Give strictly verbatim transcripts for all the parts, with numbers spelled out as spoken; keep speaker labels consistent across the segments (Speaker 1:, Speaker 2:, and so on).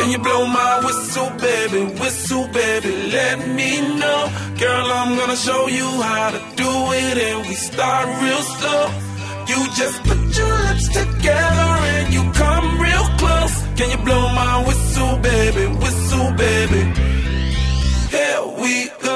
Speaker 1: Can you blow my whistle, baby, whistle, baby, let me know. Girl, I'm gonna show you how to do it, and we start real slow. You just put your lips together and you come real close. Can you blow my whistle, baby, whistle, baby? Here we go.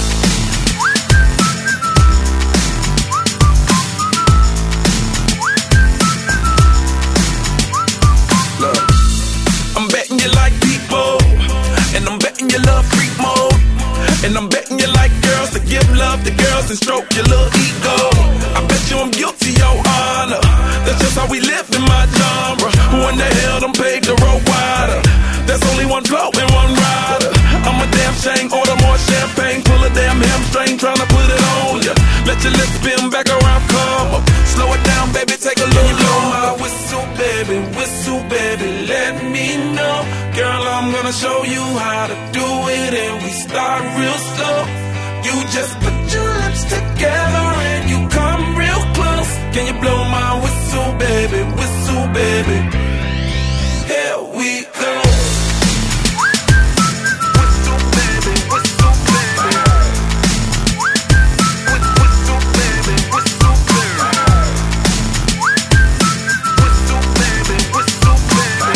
Speaker 1: Look, I'm betting you like people, and I'm betting you love freak mode, and I'm betting you like girls to give love to girls and stroke your little ego. I bet you I'm guilty, your honor. That's just how we live in my genre. Who in the hell done paved the road wider? There's only one flow and one rider. I'm a damn shame, order more champagne, pull a damn hamstring, tryna put it on ya. Let your lips spin back around, come up. Slow it down, baby, take a little blow my whistle, baby, whistle, baby, let me know. Girl, I'm gonna show you how to do it, and we start real slow. You just put your lips together and you come real close. Can you blow my whistle, baby, whistle, baby? Here we go. Whistle, baby, whistle, baby. Whistle, baby, whistle, baby. Whistle, baby, whistle, baby.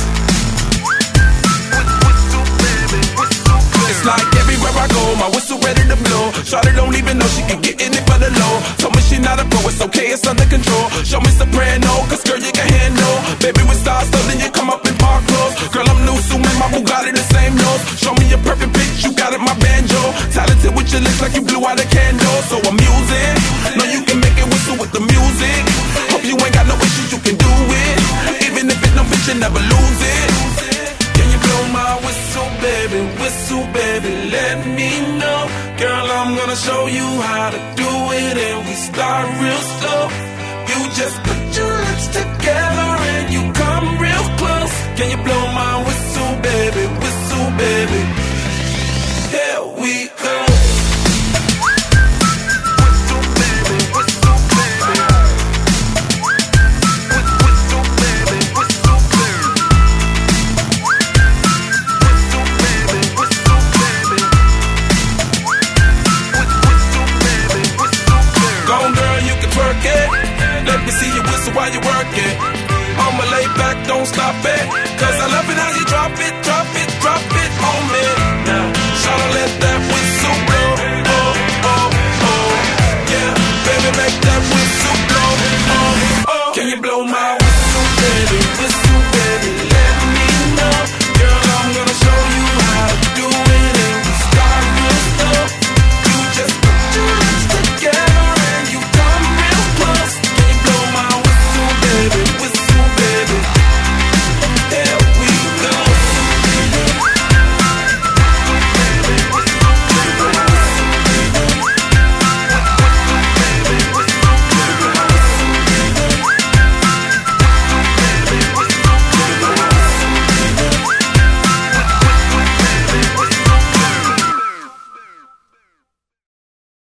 Speaker 1: Whistle, baby, whistle, baby. It's like everywhere I go, my whistle ready to blow. Shawty don't even know she can get in it for the low. Told me she not a pro, it's okay, it's under control. Show me soprano, cause girl you can handle. Baby with stars, so then you come up in park clothes. Girl I'm new, so man, my Bugatti the same nose. Show me a perfect pitch, you got it, my banjo. Talented with your lips like you blew out a candle. So I'm using, know you can make it whistle with the music. Hope you ain't got no issues, you can do it. Even if it don't fit, you never lose it. Can you blow my whistle, baby, whistle, baby, let me know. Girl, I'm gonna show you how to do it, and we start real slow. You just put your lips together and you come real close. Can you blow my whistle, baby, whistle, baby? Here we go. Whistle, baby, whistle, baby. Whistle, baby, whistle, baby. Whistle, baby, whistle, baby. Whistle, baby, whistle, baby. Go on, girl, you can twerk it. Let me see you whistle while you work it. I'ma lay back, don't stop it, cause I love it how you drop it, drop it.